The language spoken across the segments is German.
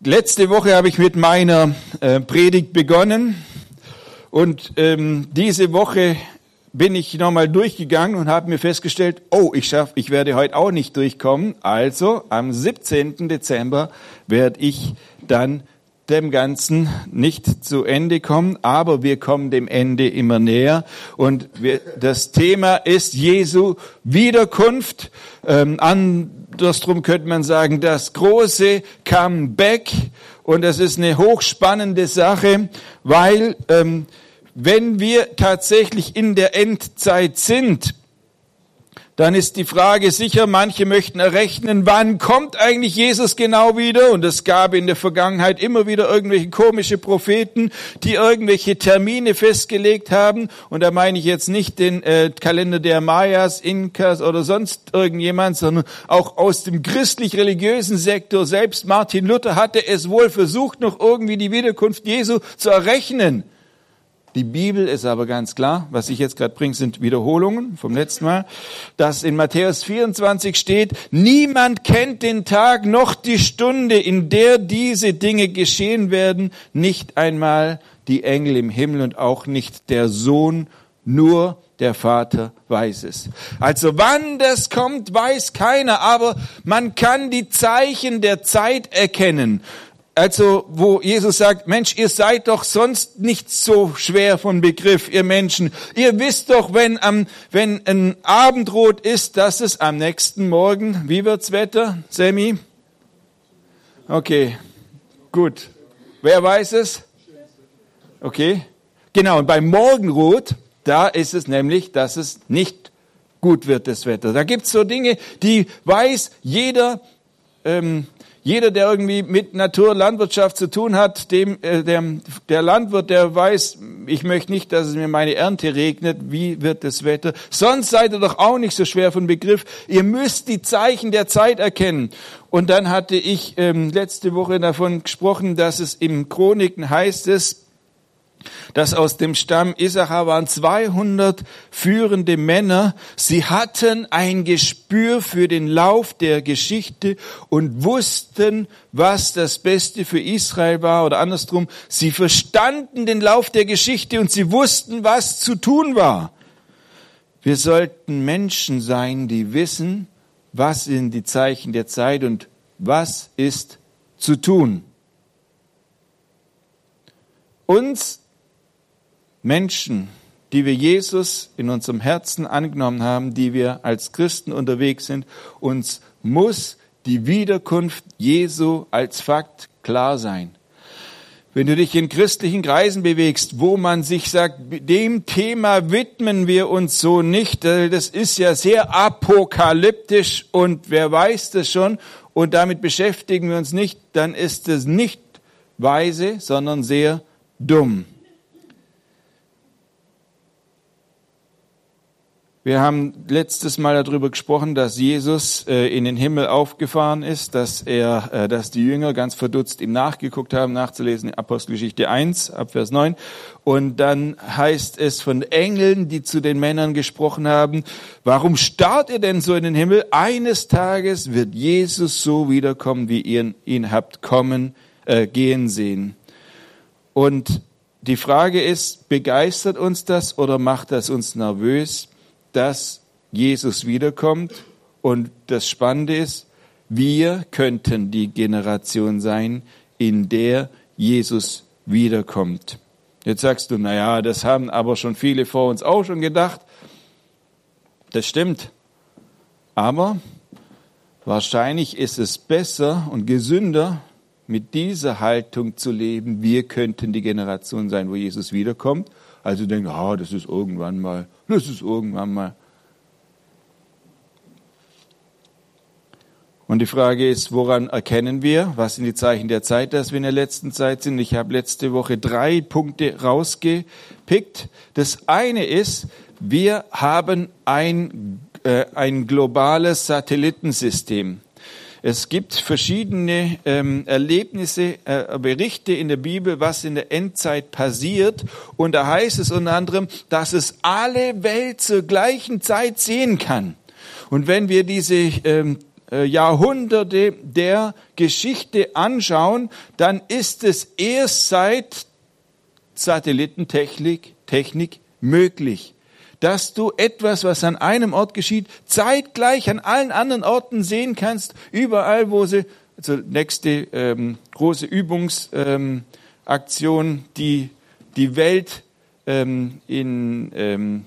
Letzte Woche habe ich mit meiner Predigt begonnen und diese Woche bin ich nochmal durchgegangen und habe mir festgestellt, ich werde heute auch nicht durchkommen. Also am 17. Dezember werde ich dann dem Ganzen nicht zu Ende kommen, aber wir kommen dem Ende immer näher. Und das Thema ist Jesu Wiederkunft. Andersrum könnte man sagen, das große Comeback. Und das ist eine hochspannende Sache, weil wenn wir tatsächlich in der Endzeit sind, dann ist die Frage sicher, manche möchten errechnen, wann kommt eigentlich Jesus genau wieder? Und es gab in der Vergangenheit immer wieder irgendwelche komische Propheten, die irgendwelche Termine festgelegt haben. Und da meine ich jetzt nicht den Kalender der Mayas, Inkas oder sonst irgendjemand, sondern auch aus dem christlich-religiösen Sektor. Selbst Martin Luther hatte es wohl versucht, noch irgendwie die Wiederkunft Jesu zu errechnen. Die Bibel ist aber ganz klar, was ich jetzt gerade bringe, sind Wiederholungen vom letzten Mal, dass in Matthäus 24 steht, niemand kennt den Tag noch die Stunde, in der diese Dinge geschehen werden, nicht einmal die Engel im Himmel und auch nicht der Sohn, nur der Vater weiß es. Also wann das kommt, weiß keiner, aber man kann die Zeichen der Zeit erkennen. Also, wo Jesus sagt, Mensch, ihr seid doch sonst nicht so schwer von Begriff, ihr Menschen. Ihr wisst doch, wenn ein Abendrot ist, dass es am nächsten Morgen, wie wird's Wetter, Sammy? Okay, gut. Wer weiß es? Okay. Genau, und beim Morgenrot, da ist es nämlich, dass es nicht gut wird, das Wetter. Da gibt's so Dinge, die weiß jeder, der irgendwie mit Landwirtschaft zu tun hat, der Landwirt, der weiß, ich möchte nicht, dass es mir meine Ernte regnet, wie wird das Wetter? Sonst seid ihr doch auch nicht so schwer von Begriff. Ihr müsst die Zeichen der Zeit erkennen. Und dann hatte ich letzte Woche davon gesprochen, dass es im Chroniken heißt es, dass aus dem Stamm Issachar waren 200 führende Männer. Sie hatten ein Gespür für den Lauf der Geschichte und wussten, was das Beste für Israel war. Oder andersrum, sie verstanden den Lauf der Geschichte und sie wussten, was zu tun war. Wir sollten Menschen sein, die wissen, was sind die Zeichen der Zeit und was ist zu tun. Uns Menschen, die wir Jesus in unserem Herzen angenommen haben, die wir als Christen unterwegs sind, uns muss die Wiederkunft Jesu als Fakt klar sein. Wenn du dich in christlichen Kreisen bewegst, wo man sich sagt, dem Thema widmen wir uns so nicht, das ist ja sehr apokalyptisch und wer weiß das schon und damit beschäftigen wir uns nicht, dann ist es nicht weise, sondern sehr dumm. Wir haben letztes Mal darüber gesprochen, dass Jesus in den Himmel aufgefahren ist, dass die Jünger ganz verdutzt ihm nachgeguckt haben, nachzulesen in Apostelgeschichte 1, ab Vers 9. Und dann heißt es von Engeln, die zu den Männern gesprochen haben, warum starrt ihr denn so in den Himmel? Eines Tages wird Jesus so wiederkommen, wie ihr ihn habt gehen sehen. Und die Frage ist, begeistert uns das oder macht das uns nervös, dass Jesus wiederkommt? Und das Spannende ist, wir könnten die Generation sein, in der Jesus wiederkommt. Jetzt sagst du, das haben aber schon viele vor uns auch schon gedacht. Das stimmt. Aber wahrscheinlich ist es besser und gesünder, mit dieser Haltung zu leben, wir könnten die Generation sein, wo Jesus wiederkommt. Also denken, das ist irgendwann mal. Und die Frage ist, woran erkennen wir, was sind die Zeichen der Zeit, dass wir in der letzten Zeit sind? Ich habe letzte Woche 3 Punkte rausgepickt. Das eine ist, wir haben ein globales Satellitensystem. Es gibt verschiedene Erlebnisse, Berichte in der Bibel, was in der Endzeit passiert. Und da heißt es unter anderem, dass es alle Welt zur gleichen Zeit sehen kann. Und wenn wir diese Jahrhunderte der Geschichte anschauen, dann ist es erst seit Satellitentechnik möglich, dass du etwas, was an einem Ort geschieht, zeitgleich an allen anderen Orten sehen kannst, überall, wo sie, also nächste große Übungsaktion, die Welt in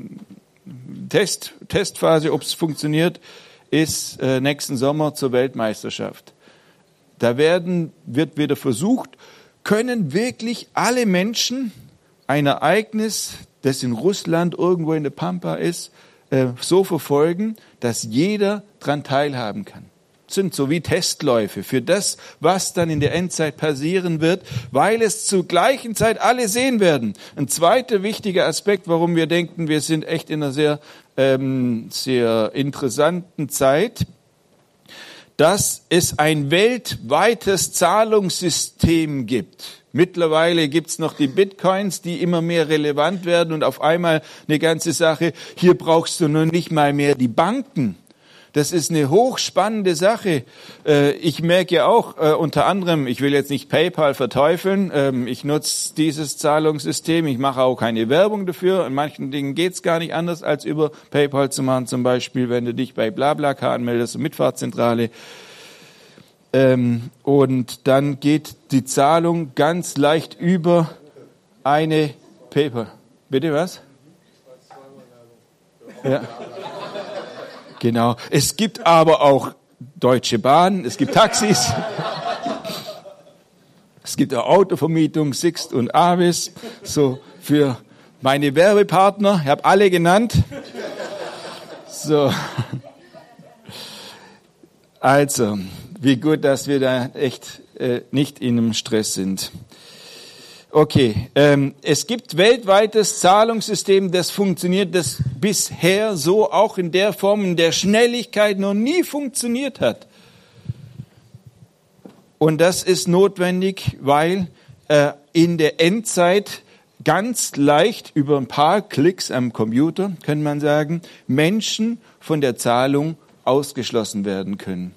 Testphase, ob es funktioniert, ist nächsten Sommer zur Weltmeisterschaft. Da wird wieder versucht, können wirklich alle Menschen ein Ereignis, das in Russland irgendwo in der Pampa ist, so verfolgen, dass jeder daran teilhaben kann. Das sind so wie Testläufe für das, was dann in der Endzeit passieren wird, weil es zur gleichen Zeit alle sehen werden. Ein zweiter wichtiger Aspekt, warum wir denken, wir sind echt in einer sehr interessanten Zeit, dass es ein weltweites Zahlungssystem gibt. Mittlerweile gibt's noch die Bitcoins, die immer mehr relevant werden und auf einmal eine ganze Sache, hier brauchst du nur nicht mal mehr die Banken. Das ist eine hochspannende Sache. Ich merke ja auch unter anderem, ich will jetzt nicht PayPal verteufeln, ich nutze dieses Zahlungssystem, ich mache auch keine Werbung dafür. In manchen Dingen geht's gar nicht anders, als über PayPal zu machen. Zum Beispiel, wenn du dich bei BlaBlaCar anmeldest, Mitfahrzentrale. Und dann geht die Zahlung ganz leicht über eine PayPal. Bitte was? Ja. Genau. Es gibt aber auch Deutsche Bahn, es gibt Taxis, es gibt auch Autovermietung, Sixt und Avis, so für meine Werbepartner, ich habe alle genannt. So. Also, wie gut, dass wir da echt nicht in einem Stress sind. Okay, es gibt weltweites Zahlungssystem, das funktioniert, das bisher so auch in der Form, in der Schnelligkeit noch nie funktioniert hat. Und das ist notwendig, weil in der Endzeit ganz leicht über ein paar Klicks am Computer, kann man sagen, Menschen von der Zahlung ausgeschlossen werden können.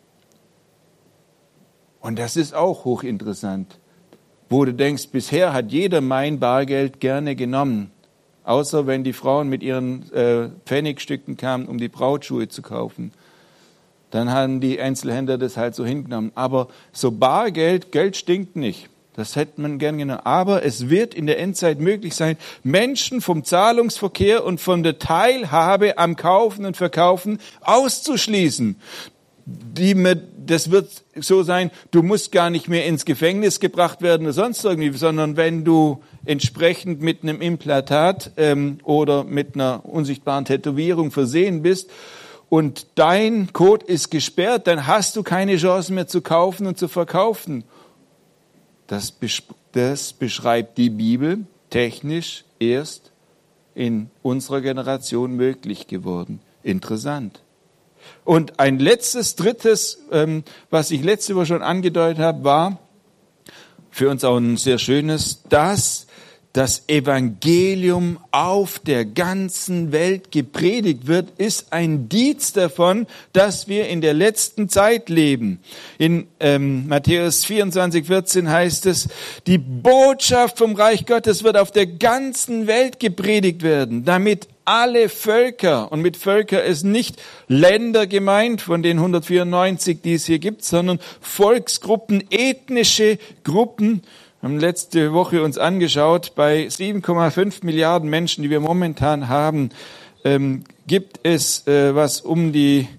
Und das ist auch hochinteressant. Wo du denkst, bisher hat jeder mein Bargeld gerne genommen, außer wenn die Frauen mit ihren Pfennigstücken kamen, um die Brautschuhe zu kaufen. Dann haben die Einzelhändler das halt so hingenommen. Aber so Bargeld, Geld stinkt nicht. Das hätte man gern genommen. Aber es wird in der Endzeit möglich sein, Menschen vom Zahlungsverkehr und von der Teilhabe am Kaufen und Verkaufen auszuschließen. Das wird so sein, du musst gar nicht mehr ins Gefängnis gebracht werden oder sonst irgendwie, sondern wenn du entsprechend mit einem Implantat oder mit einer unsichtbaren Tätowierung versehen bist und dein Code ist gesperrt, dann hast du keine Chance mehr zu kaufen und zu verkaufen. Das beschreibt die Bibel technisch erst in unserer Generation möglich geworden. Interessant. Und ein drittes, was ich letzte Woche schon angedeutet habe, war für uns auch ein sehr schönes, dass das Evangelium auf der ganzen Welt gepredigt wird, ist ein Indiz davon, dass wir in der letzten Zeit leben. In Matthäus 24,14 heißt es, die Botschaft vom Reich Gottes wird auf der ganzen Welt gepredigt werden, damit alle Völker, und mit Völker ist nicht Länder gemeint, von den 194, die es hier gibt, sondern Volksgruppen, ethnische Gruppen. Wir haben letzte Woche uns angeschaut, bei 7,5 Milliarden Menschen, die wir momentan haben, gibt es was um die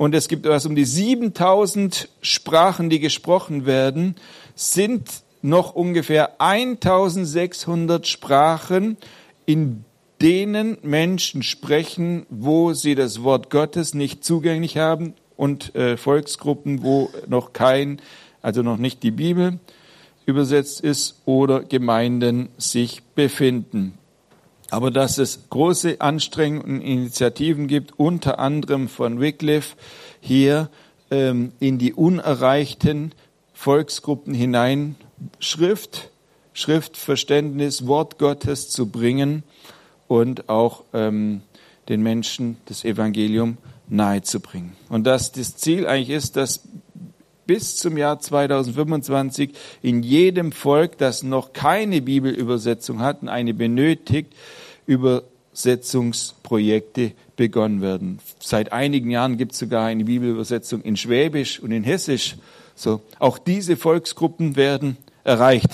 7.000 Sprachen, die gesprochen werden, sind noch ungefähr 1.600 Sprachen, in denen Menschen sprechen, wo sie das Wort Gottes nicht zugänglich haben und Volksgruppen, wo noch noch nicht die Bibel übersetzt ist oder Gemeinden sich befinden. Aber dass es große Anstrengungen und Initiativen gibt, unter anderem von Wycliffe, hier in die unerreichten Volksgruppen hinein Schriftverständnis, Wort Gottes zu bringen und auch den Menschen das Evangelium nahezubringen. Und dass das Ziel eigentlich ist, dass bis zum Jahr 2025 in jedem Volk, das noch keine Bibelübersetzung hat und eine benötigt, Übersetzungsprojekte begonnen werden. Seit einigen Jahren gibt es sogar eine Bibelübersetzung in Schwäbisch und in Hessisch. So, auch diese Volksgruppen werden erreicht.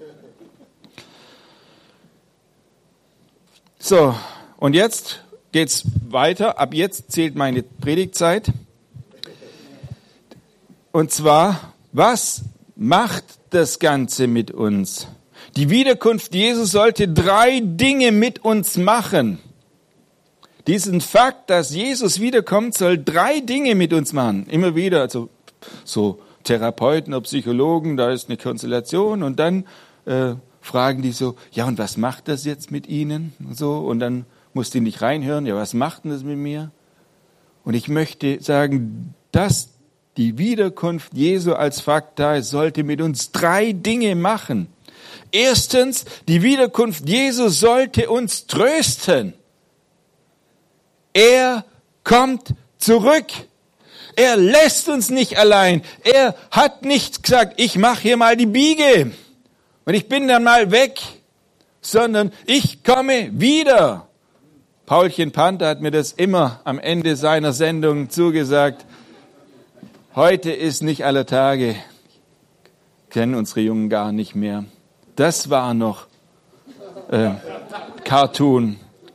So, und jetzt geht's weiter. Ab jetzt zählt meine Predigtzeit. Und zwar, was macht das Ganze mit uns? Die Wiederkunft Jesus sollte 3 Dinge mit uns machen. Diesen Fakt, dass Jesus wiederkommt, soll 3 Dinge mit uns machen. Immer wieder, also so Therapeuten oder Psychologen, da ist eine Konstellation und dann fragen die so, ja und was macht das jetzt mit Ihnen? Und so, und dann musst du nicht reinhören, ja was macht denn das mit mir? Und ich möchte sagen, dass die Wiederkunft Jesu als Fakt da ist, sollte mit uns 3 Dinge machen. Erstens, die Wiederkunft Jesu sollte uns trösten. Er kommt zurück. Er lässt uns nicht allein. Er hat nicht gesagt, ich mache hier mal die Biege und ich bin dann mal weg, sondern ich komme wieder. Paulchen Panther hat mir das immer am Ende seiner Sendung zugesagt. Heute ist nicht aller Tage. Kennen unsere Jungen gar nicht mehr. Das war noch Cartoon.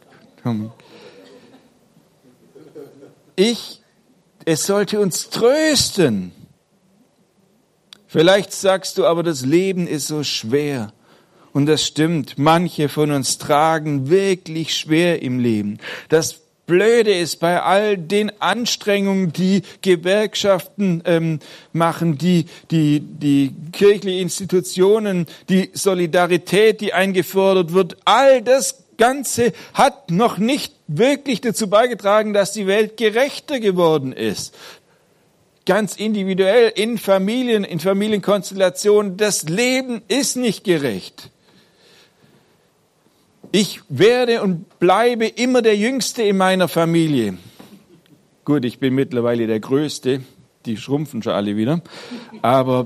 Es sollte uns trösten. Vielleicht sagst du, aber das Leben ist so schwer. Und das stimmt, manche von uns tragen wirklich schwer im Leben. Das Blöde ist bei all den Anstrengungen, die Gewerkschaften machen, die kirchliche Institutionen, die Solidarität, die eingefordert wird, all das Ganze hat noch nicht wirklich dazu beigetragen, dass die Welt gerechter geworden ist. Ganz individuell, in Familien, in Familienkonstellationen, das Leben ist nicht gerecht. Ich werde und bleibe immer der Jüngste in meiner Familie. Gut, ich bin mittlerweile der Größte, die schrumpfen schon alle wieder. Aber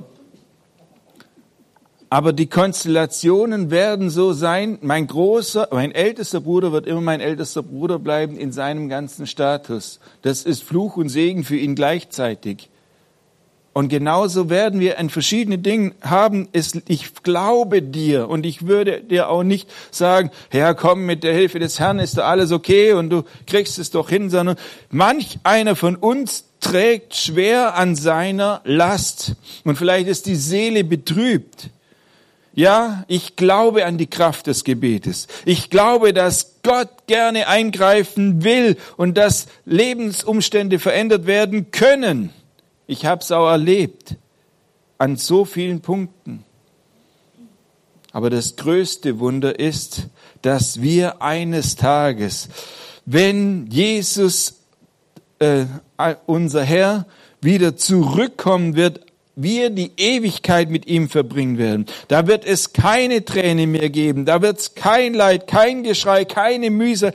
die Konstellationen werden so sein, mein ältester Bruder wird immer mein ältester Bruder bleiben in seinem ganzen Status. Das ist Fluch und Segen für ihn gleichzeitig. Und genauso werden wir an verschiedene Dinge haben. Ich glaube dir und ich würde dir auch nicht sagen, Herr, komm, mit der Hilfe des Herrn ist da alles okay und du kriegst es doch hin, sondern manch einer von uns trägt schwer an seiner Last und vielleicht ist die Seele betrübt. Ja, ich glaube an die Kraft des Gebetes. Ich glaube, dass Gott gerne eingreifen will und dass Lebensumstände verändert werden können. Ich habe es auch erlebt, an so vielen Punkten. Aber das größte Wunder ist, dass wir eines Tages, wenn Jesus, unser Herr, wieder zurückkommen wird, wir die Ewigkeit mit ihm verbringen werden. Da wird es keine Träne mehr geben, da wird es kein Leid, kein Geschrei, keine Mühsal,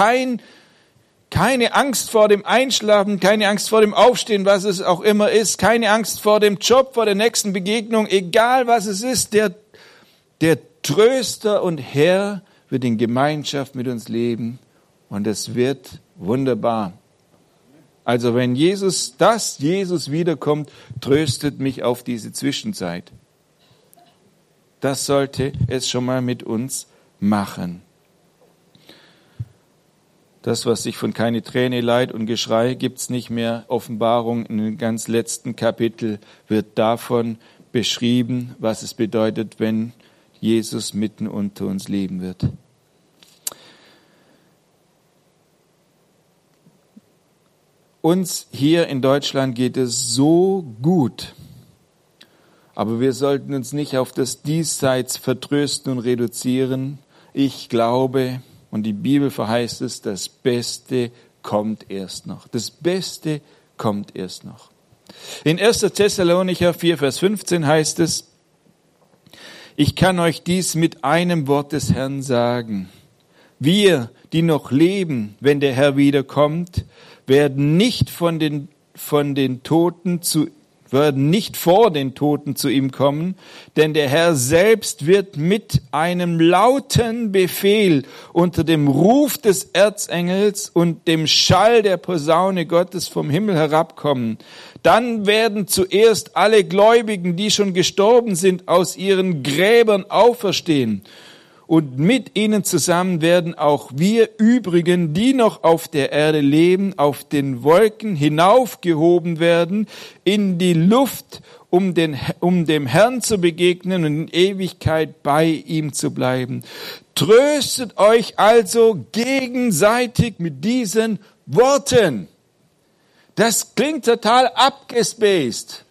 keine Angst vor dem Einschlafen, keine Angst vor dem Aufstehen, was es auch immer ist, keine Angst vor dem Job, vor der nächsten Begegnung, egal was es ist, der Tröster und Herr wird in Gemeinschaft mit uns leben und es wird wunderbar. Also wenn Jesus wiederkommt, tröstet mich auf diese Zwischenzeit. Das sollte es schon mal mit uns machen. Das, was sich von keine Träne, Leid und Geschrei gibt's nicht mehr. Offenbarung in den ganz letzten Kapitel wird davon beschrieben, was es bedeutet, wenn Jesus mitten unter uns leben wird. Uns hier in Deutschland geht es so gut, aber wir sollten uns nicht auf das Diesseits vertrösten und reduzieren. Ich glaube, und die Bibel verheißt es, das Beste kommt erst noch. Das Beste kommt erst noch. In 1. Thessalonicher 4, Vers 15 heißt es, ich kann euch dies mit einem Wort des Herrn sagen. Wir, die noch leben, wenn der Herr wiederkommt, werden nicht vor den Toten zu ihm kommen, denn der Herr selbst wird mit einem lauten Befehl unter dem Ruf des Erzengels und dem Schall der Posaune Gottes vom Himmel herabkommen. Dann werden zuerst alle Gläubigen, die schon gestorben sind, aus ihren Gräbern auferstehen. Und mit ihnen zusammen werden auch wir übrigen, die noch auf der Erde leben, auf den Wolken hinaufgehoben werden, in die Luft, um dem Herrn zu begegnen und in Ewigkeit bei ihm zu bleiben. Tröstet euch also gegenseitig mit diesen Worten. Das klingt total abgespaced.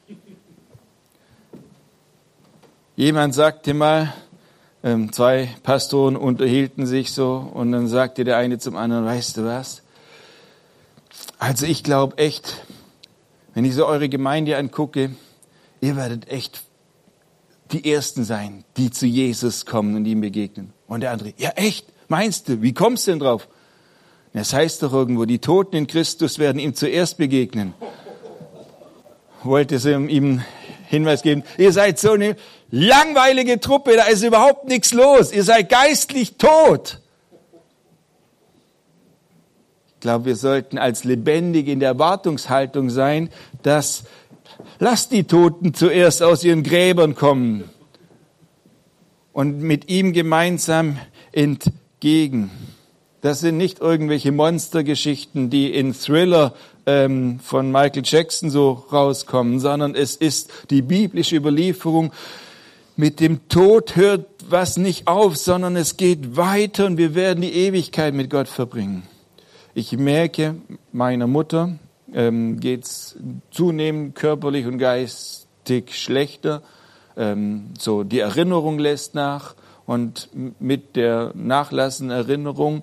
Jemand sagte mal, 2 Pastoren unterhielten sich so und dann sagte der eine zum anderen, weißt du was? Also ich glaube echt, wenn ich so eure Gemeinde angucke, ihr werdet echt die Ersten sein, die zu Jesus kommen und ihm begegnen. Und der andere, ja echt, meinst du, wie kommst du denn drauf? Das heißt doch irgendwo, die Toten in Christus werden ihm zuerst begegnen. Wollte sie ihm Hinweis geben, ihr seid so eine langweilige Truppe, da ist überhaupt nichts los, ihr seid geistlich tot. Ich glaube, wir sollten als Lebendige in der Erwartungshaltung sein, dass lasst die Toten zuerst aus ihren Gräbern kommen und mit ihm gemeinsam entgegen. Das sind nicht irgendwelche Monstergeschichten, die in Thriller von Michael Jackson so rauskommen, sondern es ist die biblische Überlieferung. Mit dem Tod hört was nicht auf, sondern es geht weiter und wir werden die Ewigkeit mit Gott verbringen. Ich merke, meiner Mutter geht's zunehmend körperlich und geistig schlechter. So die Erinnerung lässt nach und mit der nachlassenden Erinnerung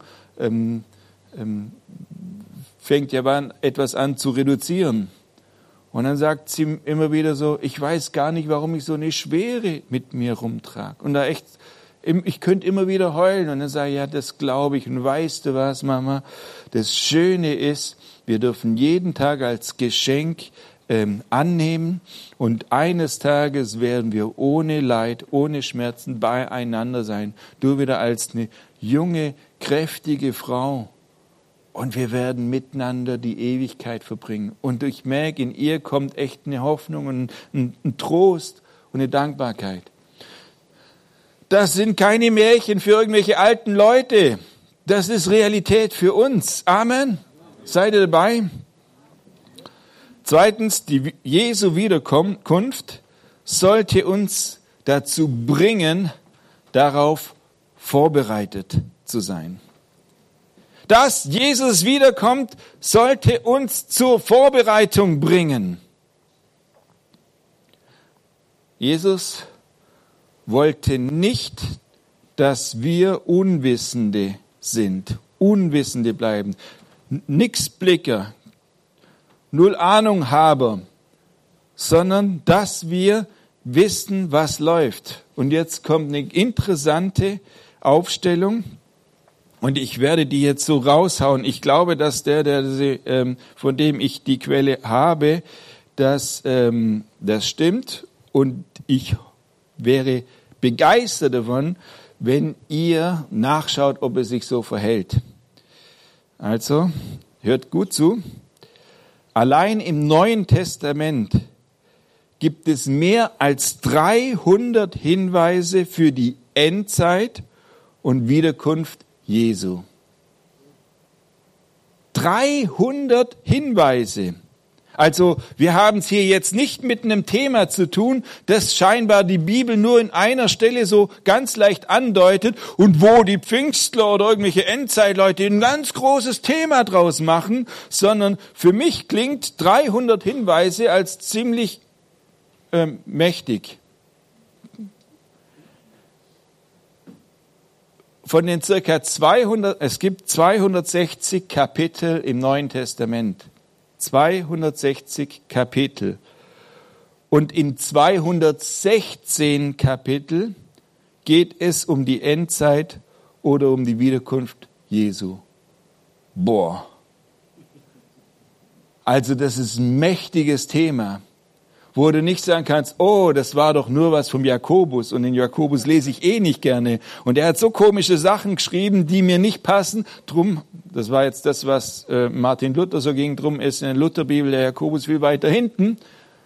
fängt ja etwas an zu reduzieren. Und dann sagt sie immer wieder so, ich weiß gar nicht, warum ich so eine Schwere mit mir rumtrage. Und da echt, ich könnte immer wieder heulen. Und dann sage ich, ja, das glaube ich. Und weißt du was, Mama? Das Schöne ist, wir dürfen jeden Tag als Geschenk annehmen. Und eines Tages werden wir ohne Leid, ohne Schmerzen beieinander sein. Du wieder als eine junge, kräftige Frau. Und wir werden miteinander die Ewigkeit verbringen. Und ich merke, in ihr kommt echt eine Hoffnung und ein Trost und eine Dankbarkeit. Das sind keine Märchen für irgendwelche alten Leute. Das ist Realität für uns. Amen. Seid ihr dabei? Zweitens, die Jesu Wiederkunft sollte uns dazu bringen, darauf vorbereitet zu sein. Dass Jesus wiederkommt, sollte uns zur Vorbereitung bringen. Jesus wollte nicht, dass wir Unwissende sind, Unwissende bleiben, Nixblicker, null Ahnung Haber, sondern dass wir wissen, was läuft. Und jetzt kommt eine interessante Aufstellung. Und ich werde die jetzt so raushauen. Ich glaube, dass von dem ich die Quelle habe, dass das stimmt. Und ich wäre begeistert davon, wenn ihr nachschaut, ob es sich so verhält. Also, hört gut zu. Allein im Neuen Testament gibt es mehr als 300 Hinweise für die Endzeit und Wiederkunft Jesu. 300 Hinweise. Also wir haben es hier jetzt nicht mit einem Thema zu tun, das scheinbar die Bibel nur in einer Stelle so ganz leicht andeutet und wo die Pfingstler oder irgendwelche Endzeitleute ein ganz großes Thema draus machen, sondern für mich klingt 300 Hinweise als ziemlich mächtig. Von den circa 200, es gibt 260 Kapitel im Neuen Testament. 260 Kapitel. Und in 216 Kapitel geht es um die Endzeit oder um die Wiederkunft Jesu. Boah. Also das ist ein mächtiges Thema, wo du nicht sagen kannst, oh, das war doch nur was vom Jakobus und den Jakobus lese ich eh nicht gerne. Und er hat so komische Sachen geschrieben, die mir nicht passen. Drum, das war jetzt das, was Martin Luther so ging, drum ist in der Lutherbibel der Jakobus viel weiter hinten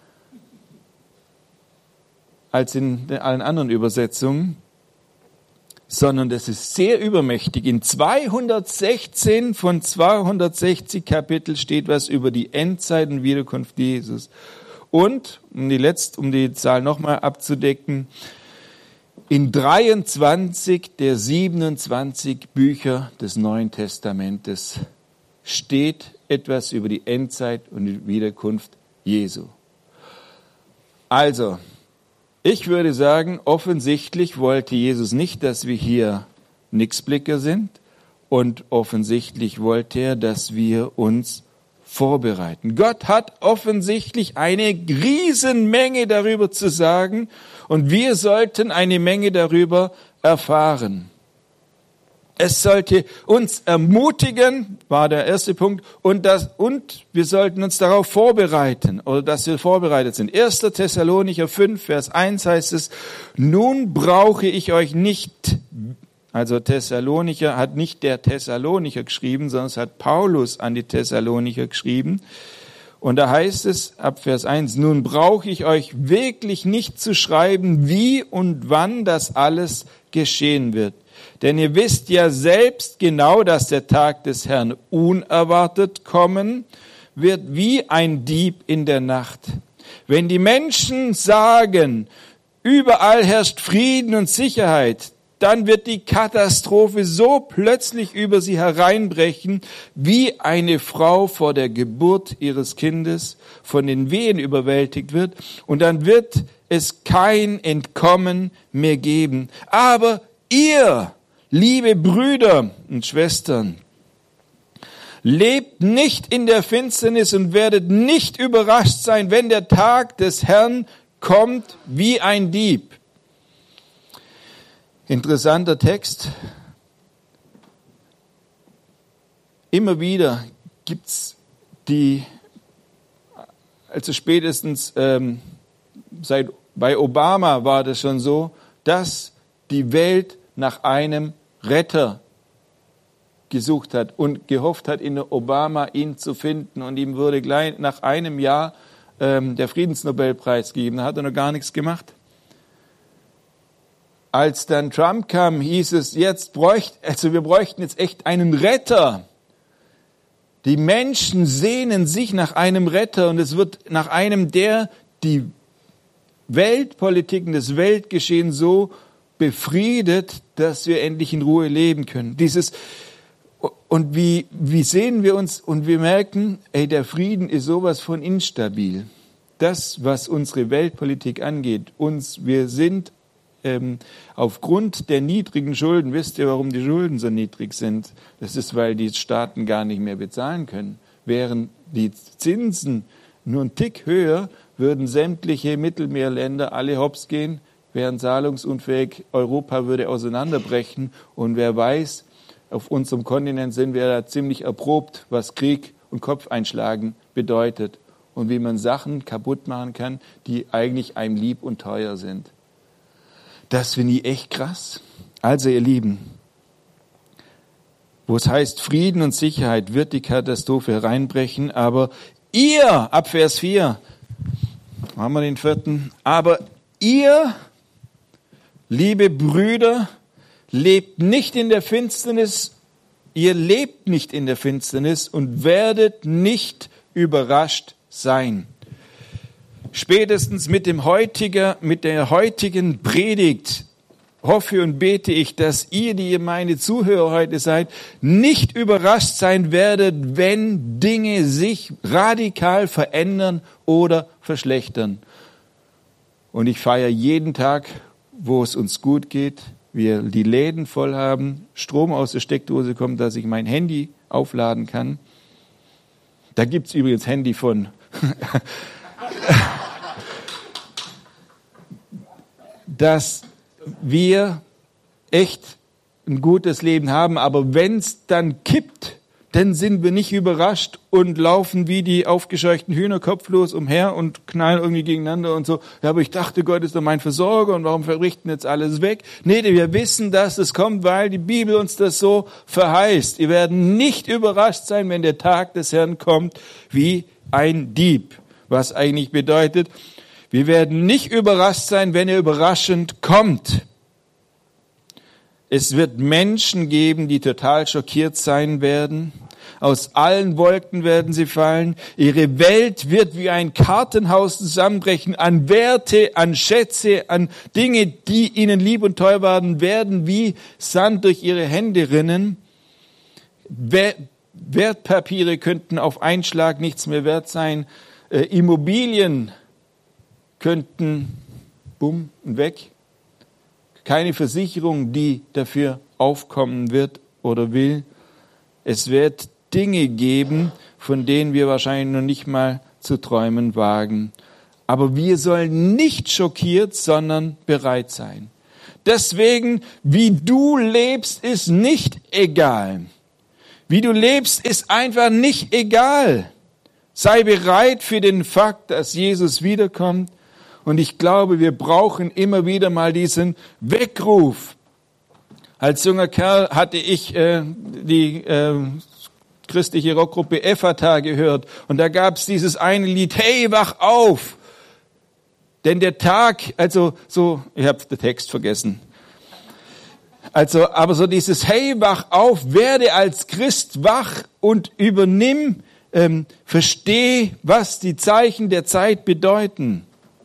als in allen anderen Übersetzungen. Sondern das ist sehr übermächtig. In 216 von 260 Kapitel steht was über die Endzeit und Wiederkunft Jesus. Und, um die Zahl nochmal abzudecken, in 23 der 27 Bücher des Neuen Testamentes steht etwas über die Endzeit und die Wiederkunft Jesu. Also, ich würde sagen, offensichtlich wollte Jesus nicht, dass wir hier Nixblicker sind und offensichtlich wollte er, dass wir uns vorbereiten. Gott hat offensichtlich eine Riesenmenge darüber zu sagen und wir sollten eine Menge darüber erfahren. Es sollte uns ermutigen, war der erste Punkt, und wir sollten uns darauf vorbereiten, oder dass wir vorbereitet sind. 1. Thessalonicher 5, Vers 1 heißt es, nun brauche ich euch nicht, also Thessalonicher hat nicht der Thessalonicher geschrieben, sondern es hat Paulus an die Thessalonicher geschrieben. Und da heißt es ab Vers 1, nun brauche ich euch wirklich nicht zu schreiben, wie und wann das alles geschehen wird. Denn ihr wisst ja selbst genau, dass der Tag des Herrn unerwartet kommen wird, wie ein Dieb in der Nacht. Wenn die Menschen sagen, überall herrscht Frieden und Sicherheit, dann wird die Katastrophe so plötzlich über sie hereinbrechen, wie eine Frau vor der Geburt ihres Kindes von den Wehen überwältigt wird. Und dann wird es kein Entkommen mehr geben. Aber ihr, liebe Brüder und Schwestern, lebt nicht in der Finsternis und werdet nicht überrascht sein, wenn der Tag des Herrn kommt wie ein Dieb. Interessanter Text. Immer wieder gibt's also spätestens bei Obama war das schon so, dass die Welt nach einem Retter gesucht hat und gehofft hat, in Obama ihn zu finden. Und ihm wurde gleich nach einem Jahr der Friedensnobelpreis gegeben. Da hat er noch gar nichts gemacht. Als dann Trump kam, hieß es, wir bräuchten jetzt echt einen Retter. Die Menschen sehnen sich nach einem Retter und es wird nach einem, der die Weltpolitik und das Weltgeschehen so befriedet, dass wir endlich in Ruhe leben können. Und wie sehen wir uns und wir merken, der Frieden ist sowas von instabil. Das, was unsere Weltpolitik angeht, wir sind aufgrund der niedrigen Schulden, wisst ihr, warum die Schulden so niedrig sind? Das ist, weil die Staaten gar nicht mehr bezahlen können. Wären die Zinsen nur einen Tick höher, würden sämtliche Mittelmeerländer alle hops gehen, wären zahlungsunfähig, Europa würde auseinanderbrechen und wer weiß, auf unserem Kontinent sind wir da ziemlich erprobt, was Krieg und Kopfeinschlagen bedeutet und wie man Sachen kaputt machen kann, die eigentlich einem lieb und teuer sind. Das finde ich echt krass. Also ihr Lieben, wo es heißt, Frieden und Sicherheit wird die Katastrophe hereinbrechen, aber ihr, ab Vers 4, haben wir den 4., aber ihr, liebe Brüder, lebt nicht in der Finsternis, ihr lebt nicht in der Finsternis und werdet nicht überrascht sein. Spätestens mit der heutigen Predigt hoffe und bete ich, dass ihr, die ihr meine Zuhörer heute seid, nicht überrascht sein werdet, wenn Dinge sich radikal verändern oder verschlechtern. Und ich feiere jeden Tag, wo es uns gut geht, wir die Läden voll haben, Strom aus der Steckdose kommt, dass ich mein Handy aufladen kann. Da gibt's übrigens Handy von dass wir echt ein gutes Leben haben, aber wenn es dann kippt, dann sind wir nicht überrascht und laufen wie die aufgescheuchten Hühner kopflos umher und knallen irgendwie gegeneinander und so. Ja, aber ich dachte, Gott ist doch mein Versorger und warum verrichten jetzt alles weg? Nee, wir wissen, dass es kommt, weil die Bibel uns das so verheißt. Wir werden nicht überrascht sein, wenn der Tag des Herrn kommt, wie ein Dieb. Was eigentlich bedeutet, wir werden nicht überrascht sein, wenn er überraschend kommt. Es wird Menschen geben, die total schockiert sein werden. Aus allen Wolken werden sie fallen. Ihre Welt wird wie ein Kartenhaus zusammenbrechen. An Werte, an Schätze, an Dinge, die ihnen lieb und teuer waren, werden wie Sand durch ihre Hände rinnen. Wertpapiere könnten auf einen Schlag nichts mehr wert sein. Immobilien könnten bumm und weg. Keine Versicherung, die dafür aufkommen wird oder will. Es wird Dinge geben, von denen wir wahrscheinlich noch nicht mal zu träumen wagen. Aber wir sollen nicht schockiert, sondern bereit sein. Deswegen, wie du lebst, ist nicht egal. Wie du lebst, ist einfach nicht egal. Sei bereit für den Fakt, dass Jesus wiederkommt. Und ich glaube, wir brauchen immer wieder mal diesen Weckruf. Als junger Kerl hatte ich die christliche Rockgruppe Ephata gehört. Und da gab es dieses eine Lied, hey, wach auf! Denn der Tag, ich habe den Text vergessen. Aber so dieses, hey, wach auf, werde als Christ wach und übernimm, versteh, was die Zeichen der Zeit bedeuten.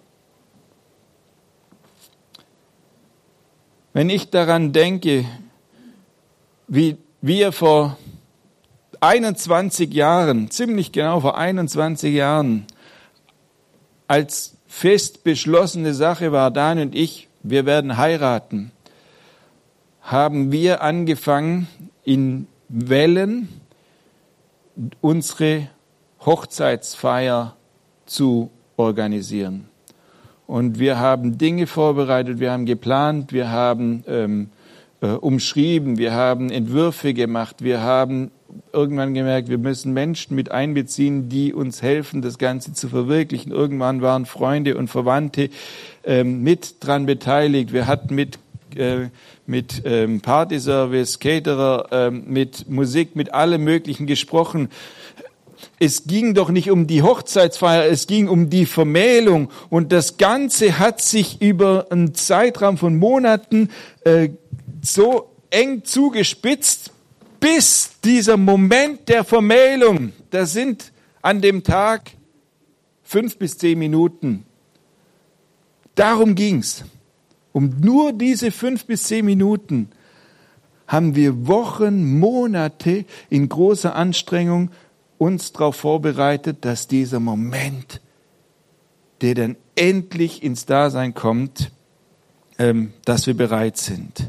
Wenn ich daran denke, wie wir vor 21 Jahren, ziemlich genau vor 21 Jahren, als fest beschlossene Sache war, Dan und ich, wir werden heiraten, haben wir angefangen, in Wellen unsere Hochzeitsfeier zu organisieren. Und wir haben Dinge vorbereitet, wir haben geplant, wir haben umschrieben, wir haben Entwürfe gemacht, wir haben irgendwann gemerkt, wir müssen Menschen mit einbeziehen, die uns helfen, das Ganze zu verwirklichen. Irgendwann waren Freunde und Verwandte mit dran beteiligt. Wir hatten mit Partyservice, Caterer, mit Musik, mit allem Möglichen gesprochen. Es ging doch nicht um die Hochzeitsfeier, es ging um die Vermählung. Und das Ganze hat sich über einen Zeitraum von Monaten so eng zugespitzt, bis dieser Moment der Vermählung. Da sind an dem Tag 5 bis 10 Minuten. Darum ging's. Um nur diese 5 bis 10 Minuten haben wir Wochen, Monate in großer Anstrengung uns darauf vorbereitet, dass dieser Moment, der dann endlich ins Dasein kommt, dass wir bereit sind.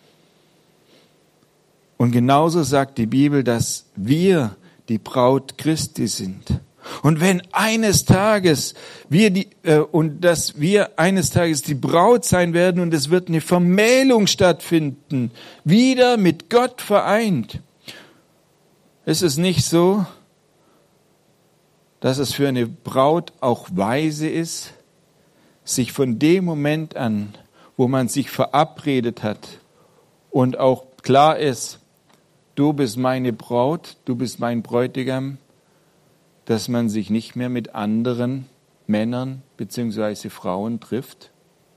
Und genauso sagt die Bibel, dass wir die Braut Christi sind. Und wenn eines Tages dass wir eines Tages die Braut sein werden und es wird eine Vermählung stattfinden, wieder mit Gott vereint, ist es nicht so, dass es für eine Braut auch weise ist, sich von dem Moment an, wo man sich verabredet hat und auch klar ist, du bist meine Braut, du bist mein Bräutigam, dass man sich nicht mehr mit anderen Männern bzw. Frauen trifft?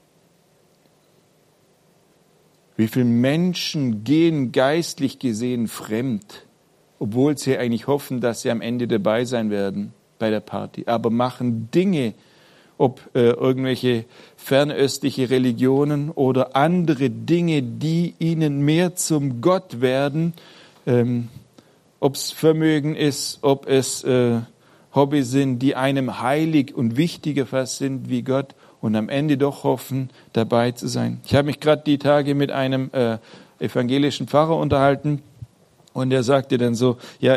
Wie viele Menschen gehen geistlich gesehen fremd, obwohl sie eigentlich hoffen, dass sie am Ende dabei sein werden bei der Party, aber machen Dinge, ob irgendwelche fernöstliche Religionen oder andere Dinge, die ihnen mehr zum Gott werden, ob es Vermögen ist, ob es Hobbys sind, die einem heilig und wichtiger fast sind wie Gott und am Ende doch hoffen, dabei zu sein. Ich habe mich gerade die Tage mit einem evangelischen Pfarrer unterhalten und er sagte dann so, ja,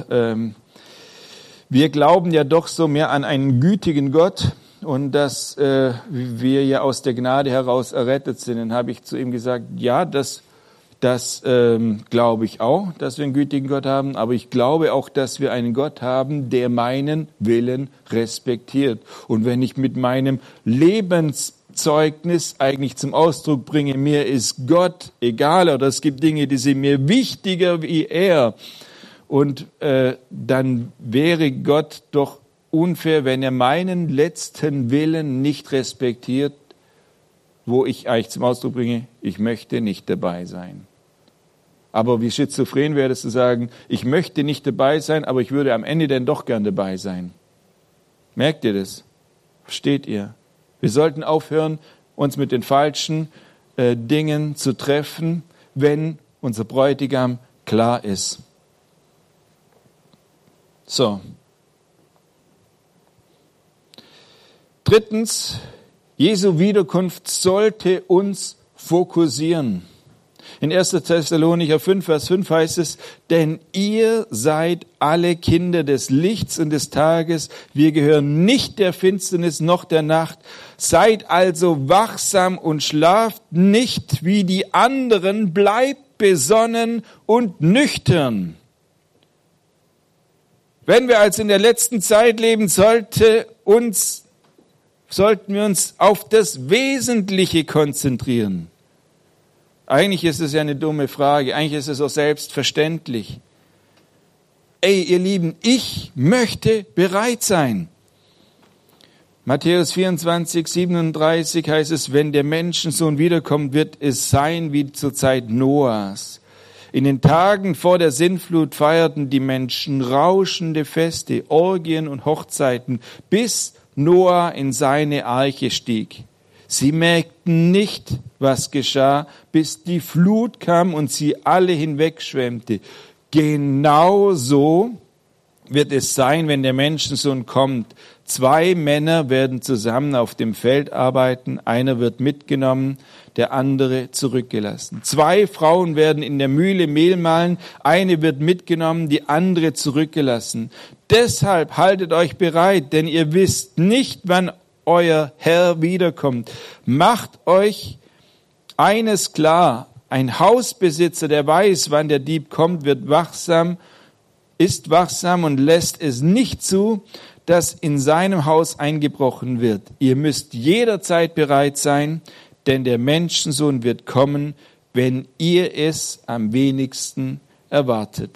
wir glauben ja doch so mehr an einen gütigen Gott und dass wir ja aus der Gnade heraus errettet sind. Dann habe ich zu ihm gesagt, ja, das Das glaube ich auch, dass wir einen gütigen Gott haben, aber ich glaube auch, dass wir einen Gott haben, der meinen Willen respektiert. Und wenn ich mit meinem Lebenszeugnis eigentlich zum Ausdruck bringe, mir ist Gott egal oder es gibt Dinge, die sind mir wichtiger wie er, und dann wäre Gott doch unfair, wenn er meinen letzten Willen nicht respektiert, wo ich eigentlich zum Ausdruck bringe, ich möchte nicht dabei sein. Aber wie schizophren wäre es zu sagen, ich möchte nicht dabei sein, aber ich würde am Ende dann doch gern dabei sein. Merkt ihr das? Versteht ihr? Wir sollten aufhören, uns mit den falschen Dingen zu treffen, wenn unser Bräutigam klar ist. So. Drittens, Jesu Wiederkunft sollte uns fokussieren. In 1. Thessalonicher 5, Vers 5 heißt es, denn ihr seid alle Kinder des Lichts und des Tages, wir gehören nicht der Finsternis noch der Nacht. Seid also wachsam und schlaft nicht wie die anderen, bleibt besonnen und nüchtern. Wenn wir also in der letzten Zeit leben, sollten wir uns auf das Wesentliche konzentrieren. Eigentlich ist es ja eine dumme Frage, eigentlich ist es auch selbstverständlich. Ey, ihr Lieben, ich möchte bereit sein. Matthäus 24, 37 heißt es, wenn der Menschensohn wiederkommt, wird es sein wie zur Zeit Noahs. In den Tagen vor der Sintflut feierten die Menschen rauschende Feste, Orgien und Hochzeiten, bis Noah in seine Arche stieg. Sie merkten nicht, was geschah, bis die Flut kam und sie alle hinwegschwemmte. Genauso wird es sein, wenn der Menschensohn kommt. 2 Männer werden zusammen auf dem Feld arbeiten, einer wird mitgenommen, der andere zurückgelassen. 2 Frauen werden in der Mühle Mehl mahlen, eine wird mitgenommen, die andere zurückgelassen. Deshalb haltet euch bereit, denn ihr wisst nicht, wann euer Herr wiederkommt. Macht euch eines klar, ein Hausbesitzer, der weiß, wann der Dieb kommt, ist wachsam und lässt es nicht zu, dass in seinem Haus eingebrochen wird. Ihr müsst jederzeit bereit sein, denn der Menschensohn wird kommen, wenn ihr es am wenigsten erwartet.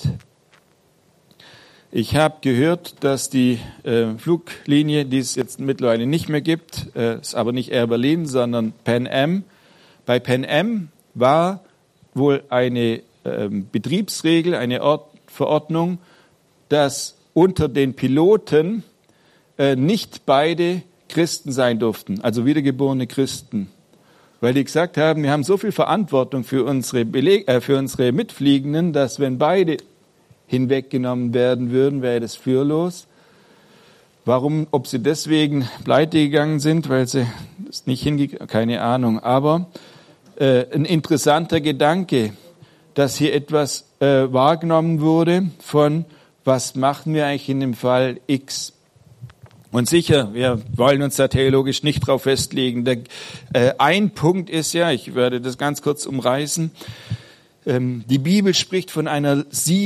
Ich habe gehört, dass die Fluglinie, die es jetzt mittlerweile nicht mehr gibt, ist aber nicht Air Berlin, sondern Pan Am. Bei Pan Am war wohl eine Betriebsregel, eine Verordnung, dass unter den Piloten nicht beide Christen sein durften, also wiedergeborene Christen. Weil die gesagt haben, wir haben so viel Verantwortung für unsere Mitfliegenden, dass wenn beide hinweggenommen werden würden, wäre das führlos. Warum, ob sie deswegen pleite gegangen sind, weil sie es nicht hingekriegt, keine Ahnung. Aber ein interessanter Gedanke, dass hier etwas wahrgenommen wurde von, was machen wir eigentlich in dem Fall X? Und sicher, wir wollen uns da theologisch nicht drauf festlegen. Ein Punkt ist ja, ich werde das ganz kurz umreißen, die Bibel spricht von einer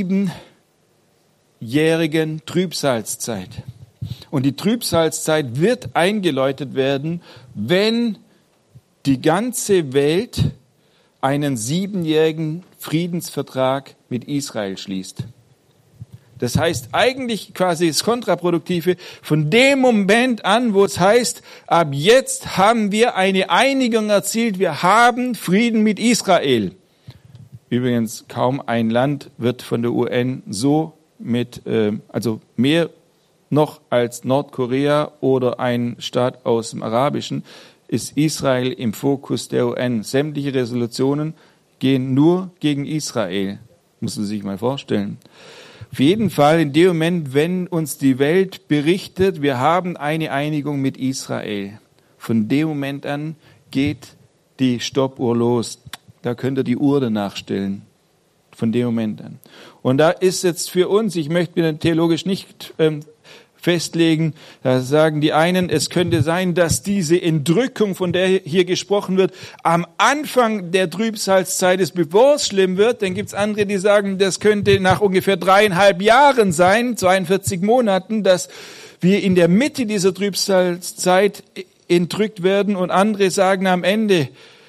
7-jährigen Trübsalzeit. Und die Trübsalzeit wird eingeläutet werden, wenn die ganze Welt einen 7-jährigen Friedensvertrag mit Israel schließt. Das heißt eigentlich quasi das Kontraproduktive, von dem Moment an, wo es heißt, ab jetzt haben wir eine Einigung erzielt, wir haben Frieden mit Israel. Übrigens, kaum ein Land wird von der UN so also mehr noch als Nordkorea oder ein Staat aus dem Arabischen, ist Israel im Fokus der UN. Sämtliche Resolutionen gehen nur gegen Israel. Muss man sich mal vorstellen. Auf jeden Fall in dem Moment, wenn uns die Welt berichtet, wir haben eine Einigung mit Israel. Von dem Moment an geht die Stoppuhr los. Da könnt ihr die Uhr danach stellen. Von dem Moment an. Und da ist jetzt für uns, ich möchte mir theologisch nicht festlegen. Da sagen die einen, es könnte sein, dass diese Entrückung, von der hier gesprochen wird, am Anfang der Trübsalzeit ist, bevor es schlimm wird. Dann gibt's andere, die sagen, das könnte nach ungefähr 3,5 Jahren sein, 42 Monaten, dass wir in der Mitte dieser Trübsalzeit entrückt werden. Und andere sagen am Ende,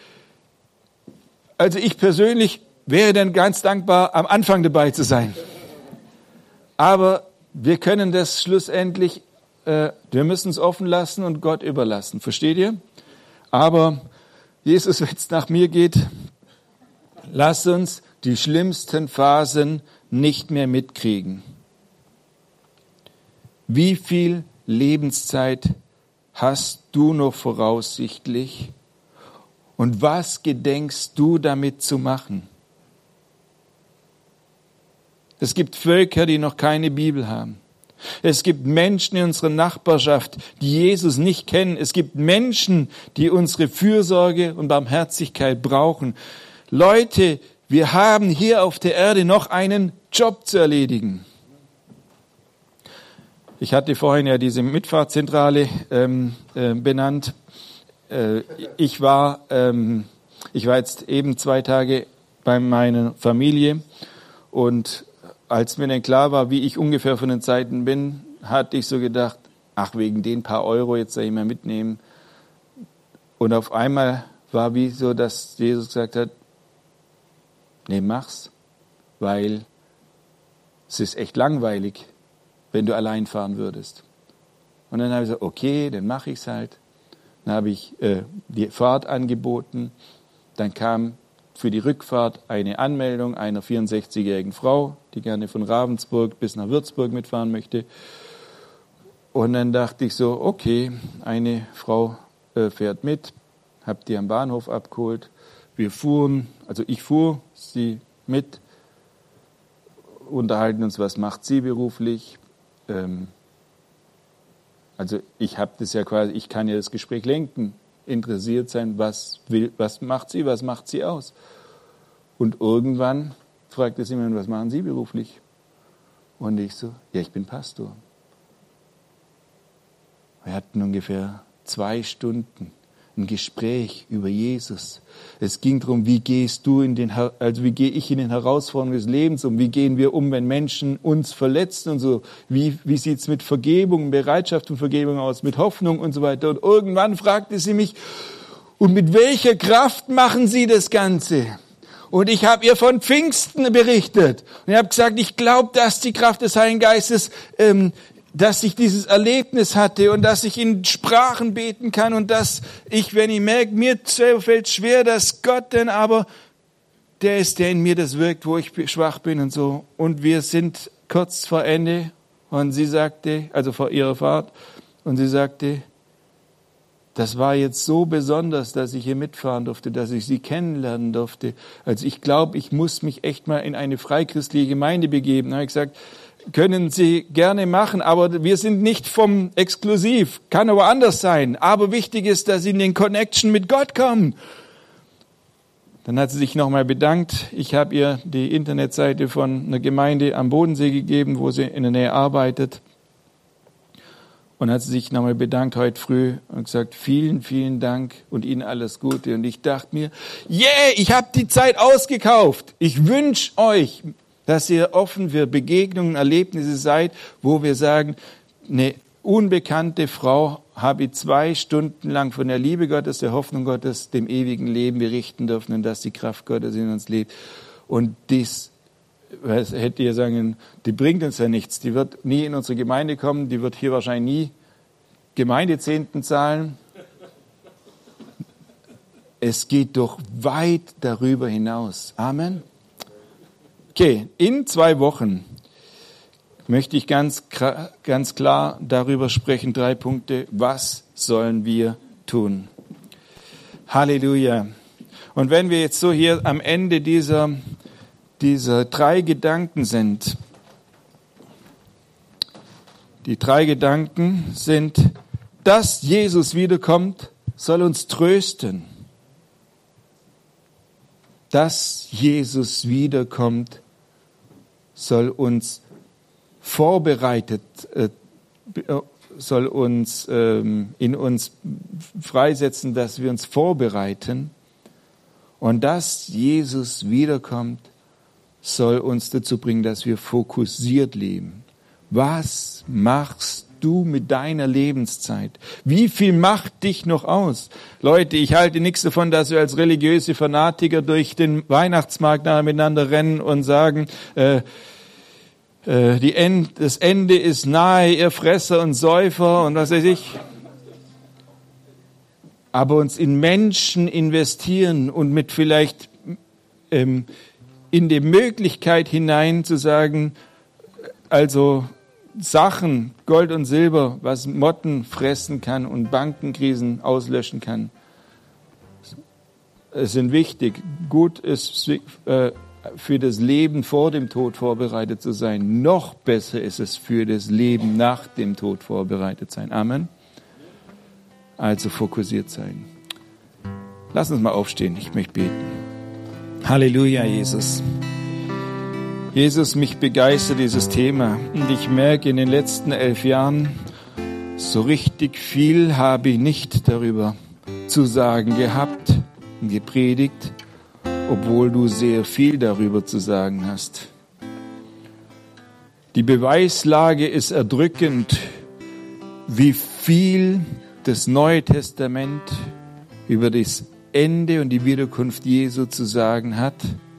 also ich persönlich wäre dann ganz dankbar, am Anfang dabei zu sein. Aber wir können das schlussendlich, wir müssen es offen lassen und Gott überlassen. Versteht ihr? Aber Jesus, wenn es nach mir geht, lass uns die schlimmsten Phasen nicht mehr mitkriegen. Wie viel Lebenszeit hast du noch voraussichtlich? Und was gedenkst du damit zu machen? Es gibt Völker, die noch keine Bibel haben. Es gibt Menschen in unserer Nachbarschaft, die Jesus nicht kennen. Es gibt Menschen, die unsere Fürsorge und Barmherzigkeit brauchen. Leute, wir haben hier auf der Erde noch einen Job zu erledigen. Ich hatte vorhin ja diese Mitfahrzentrale benannt. Ich war jetzt eben 2 Tage bei meiner Familie und als mir dann klar war, wie ich ungefähr von den Zeiten bin, hatte ich so gedacht, ach, wegen den paar Euro jetzt soll ich mal mitnehmen. Und auf einmal war wie so, dass Jesus gesagt hat, nee, mach's, weil es ist echt langweilig, wenn du allein fahren würdest. Und dann habe ich gesagt, okay, dann mache ich's halt. Dann habe ich die Fahrt angeboten. Dann kam für die Rückfahrt eine Anmeldung einer 64-jährigen Frau, die gerne von Ravensburg bis nach Würzburg mitfahren möchte. Und dann dachte ich so, okay, eine Frau fährt mit, habe die am Bahnhof abgeholt. Wir fuhren, also ich fuhr sie mit, unterhalten uns, was macht sie beruflich. Also ich habe das ja quasi, ich kann ja das Gespräch lenken, interessiert sein, was macht sie aus? Und irgendwann fragte sie mich, was machen Sie beruflich? Und ich so, ja, ich bin Pastor. Wir hatten ungefähr 2 Stunden ein Gespräch über Jesus. Es ging darum, wie gehe ich in den Herausforderungen des Lebens um? Wie gehen wir um, wenn Menschen uns verletzen und so? Wie sieht's mit Vergebung, Bereitschaft und Vergebung aus, mit Hoffnung und so weiter? Und irgendwann fragte sie mich, und mit welcher Kraft machen Sie das Ganze? Und ich habe ihr von Pfingsten berichtet. Und ich habe gesagt, ich glaube, dass die Kraft des Heiligen Geistes, dass ich dieses Erlebnis hatte und dass ich in Sprachen beten kann und dass ich, wenn ich merke, mir selber fällt schwer, dass Gott denn aber, der ist, der in mir das wirkt, wo ich schwach bin und so. Und wir sind kurz vor Ende und sie sagte, also vor ihrer Fahrt, und sie sagte, das war jetzt so besonders, dass ich hier mitfahren durfte, dass ich sie kennenlernen durfte. Also ich glaube, ich muss mich echt mal in eine freichristliche Gemeinde begeben. Da habe ich gesagt, können Sie gerne machen, aber wir sind nicht vom Exklusiv. Kann aber anders sein. Aber wichtig ist, dass Sie in den Connection mit Gott kommen. Dann hat sie sich nochmal bedankt. Ich habe ihr die Internetseite von einer Gemeinde am Bodensee gegeben, wo sie in der Nähe arbeitet. Und hat sie sich nochmal bedankt heute früh und gesagt, vielen, vielen Dank und Ihnen alles Gute. Und ich dachte mir, ich habe die Zeit ausgekauft. Ich wünsche euch, dass ihr offen für Begegnungen, Erlebnisse seid, wo wir sagen, eine unbekannte Frau habe ich 2 Stunden lang von der Liebe Gottes, der Hoffnung Gottes, dem ewigen Leben berichten dürfen und dass die Kraft Gottes in uns lebt. Und dies, was hätte ihr sagen, die bringt uns ja nichts. Die wird nie in unsere Gemeinde kommen, die wird hier wahrscheinlich nie Gemeindezehnten zahlen. Es geht doch weit darüber hinaus. Amen. Okay, in 2 Wochen möchte ich ganz klar darüber sprechen, 3 Punkte. Was sollen wir tun? Halleluja. Und wenn wir jetzt so hier am Ende dieser 3 Gedanken sind, die 3 Gedanken sind, dass Jesus wiederkommt, soll uns trösten. Dass Jesus wiederkommt, soll uns vorbereitet in uns freisetzen, dass wir uns vorbereiten. Und dass Jesus wiederkommt, soll uns dazu bringen, dass wir fokussiert leben. Was machst du mit deiner Lebenszeit? Wie viel macht dich noch aus? Leute, ich halte nichts davon, dass wir als religiöse Fanatiker durch den Weihnachtsmarkt miteinander rennen und sagen, das Ende ist nahe, ihr Fresser und Säufer und was weiß ich. Aber uns in Menschen investieren und mit vielleicht in die Möglichkeit hinein zu sagen, also Sachen, Gold und Silber, was Motten fressen kann und Bankenkrisen auslöschen kann, sind wichtig. Gut ist für das Leben vor dem Tod vorbereitet zu sein. Noch besser ist es für das Leben nach dem Tod vorbereitet sein. Amen. Also fokussiert sein. Lass uns mal aufstehen. Ich möchte beten. Halleluja, Jesus. Jesus, mich begeistert dieses Thema. Und ich merke in den letzten 11 Jahren, so richtig viel habe ich nicht darüber zu sagen gehabt und gepredigt, obwohl du sehr viel darüber zu sagen hast. Die Beweislage ist erdrückend, wie viel das Neue Testament über das Ende und die Wiederkunft Jesu zu sagen hat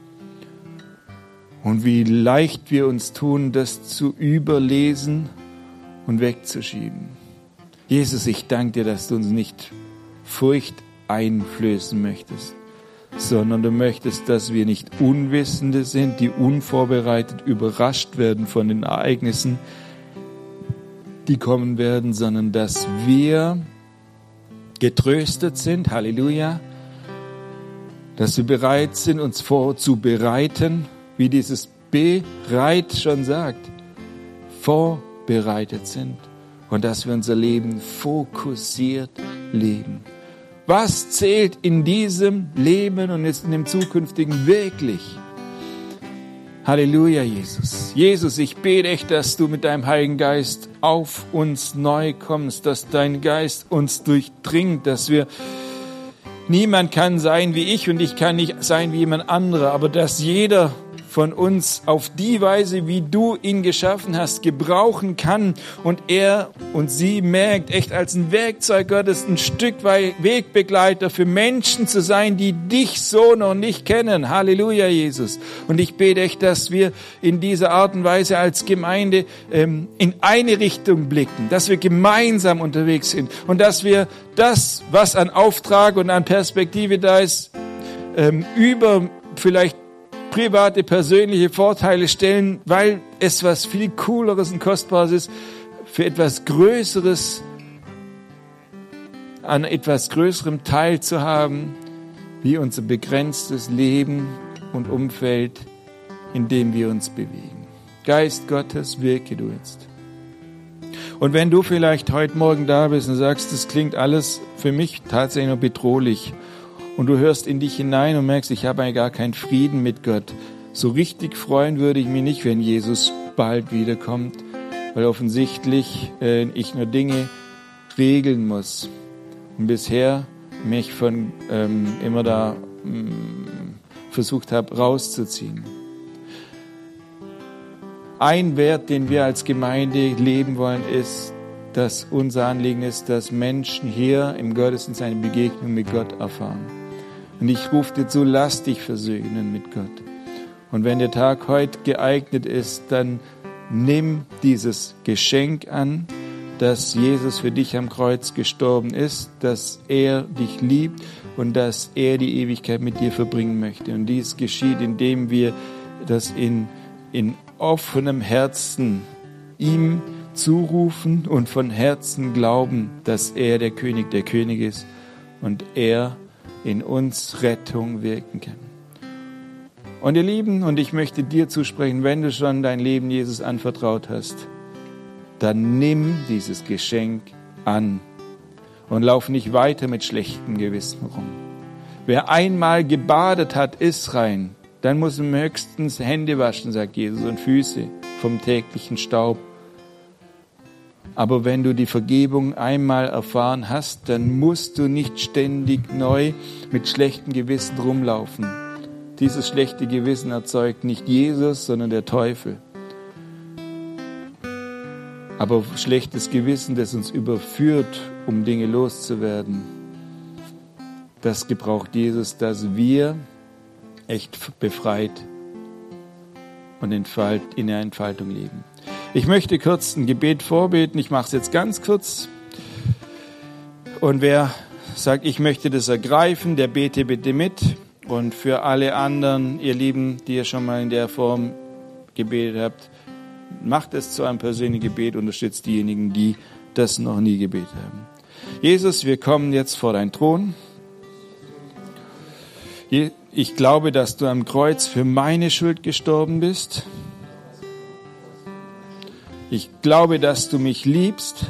und wie leicht wir uns tun, das zu überlesen und wegzuschieben. Jesus, ich danke dir, dass du uns nicht Furcht einflößen möchtest, sondern du möchtest, dass wir nicht Unwissende sind, die unvorbereitet überrascht werden von den Ereignissen, die kommen werden, sondern dass wir getröstet sind, Halleluja, dass wir bereit sind, uns vorzubereiten, wie dieses bereit schon sagt, vorbereitet sind und dass wir unser Leben fokussiert leben. Was zählt in diesem Leben und jetzt in dem zukünftigen wirklich? Halleluja, Jesus. Jesus, ich bete echt, dass du mit deinem Heiligen Geist auf uns neu kommst, dass dein Geist uns durchdringt, dass wir, niemand kann sein wie ich und ich kann nicht sein wie jemand anderer, aber dass jeder von uns auf die Weise, wie du ihn geschaffen hast, gebrauchen kann und er und sie merkt, echt als ein Werkzeug Gottes, ein Stück weit Wegbegleiter für Menschen zu sein, die dich so noch nicht kennen. Halleluja, Jesus. Und ich bete echt, dass wir in dieser Art und Weise als Gemeinde in eine Richtung blicken, dass wir gemeinsam unterwegs sind und dass wir das, was an Auftrag und an Perspektive da ist, über vielleicht private, persönliche Vorteile stellen, weil es was viel Cooleres und Kostbares ist, für etwas Größeres, an etwas größerem Teil zu haben, wie unser begrenztes Leben und Umfeld, in dem wir uns bewegen. Geist Gottes, wirke du jetzt. Und wenn du vielleicht heute Morgen da bist und sagst, das klingt alles für mich tatsächlich noch bedrohlich, und du hörst in dich hinein und merkst, ich habe eigentlich gar keinen Frieden mit Gott. So richtig freuen würde ich mich nicht, wenn Jesus bald wiederkommt, weil offensichtlich ich nur Dinge regeln muss. Und bisher mich von immer da versucht habe, rauszuziehen. Ein Wert, den wir als Gemeinde leben wollen, ist, dass unser Anliegen ist, dass Menschen hier im Gottesdienst eine Begegnung mit Gott erfahren. Und ich rufe dir zu, lass dich versöhnen mit Gott. Und wenn der Tag heute geeignet ist, dann nimm dieses Geschenk an, dass Jesus für dich am Kreuz gestorben ist, dass er dich liebt und dass er die Ewigkeit mit dir verbringen möchte. Und dies geschieht, indem wir das in offenem Herzen ihm zurufen und von Herzen glauben, dass er der König der Könige ist und er in uns Rettung wirken kann. Und ihr Lieben, und ich möchte dir zusprechen, wenn du schon dein Leben Jesus anvertraut hast, dann nimm dieses Geschenk an und lauf nicht weiter mit schlechtem Gewissen rum. Wer einmal gebadet hat, ist rein. Dann muss er höchstens Hände waschen, sagt Jesus, und Füße vom täglichen Staub. Aber wenn du die Vergebung einmal erfahren hast, dann musst du nicht ständig neu mit schlechtem Gewissen rumlaufen. Dieses schlechte Gewissen erzeugt nicht Jesus, sondern der Teufel. Aber schlechtes Gewissen, das uns überführt, um Dinge loszuwerden, das gebraucht Jesus, dass wir echt befreit und in der Entfaltung leben. Ich möchte kurz ein Gebet vorbeten. Ich mache es jetzt ganz kurz. Und wer sagt, ich möchte das ergreifen, der bete bitte mit. Und für alle anderen, ihr Lieben, die ihr schon mal in der Form gebetet habt, macht es zu einem persönlichen Gebet, unterstützt diejenigen, die das noch nie gebetet haben. Jesus, wir kommen jetzt vor deinen Thron. Ich glaube, dass du am Kreuz für meine Schuld gestorben bist. Ich glaube, dass du mich liebst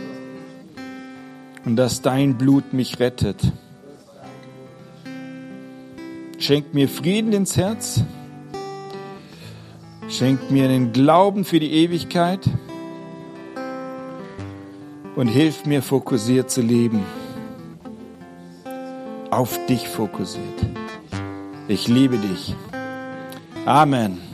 und dass dein Blut mich rettet. Schenk mir Frieden ins Herz. Schenk mir den Glauben für die Ewigkeit und hilf mir, fokussiert zu leben. Auf dich fokussiert. Ich liebe dich. Amen.